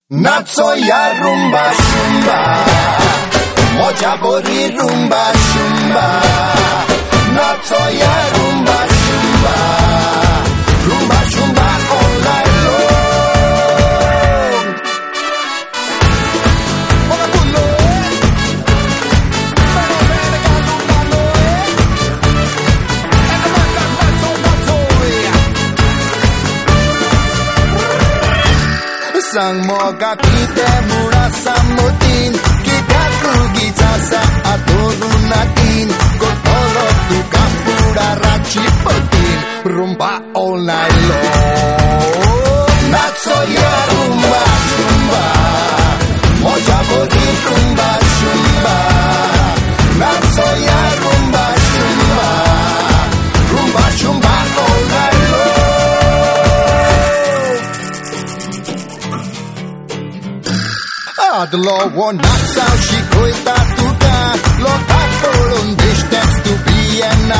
Naco ya rumba shumba, moja bori rumba shumba. Naco ya rumba shumba, rumba shumba all night long. Boga kulo, sang moga kita murasa mutin, kita rugi jasa atau lunatin, kotolo tu kapura racipotin, rumba all night long. Naco ya rumba shumba, moja bodi rumba shumba. Naco ya rumba shumba, rumba shumba all night long. Adlo wona sao shi koita tuka, lo tak polon distance tu biena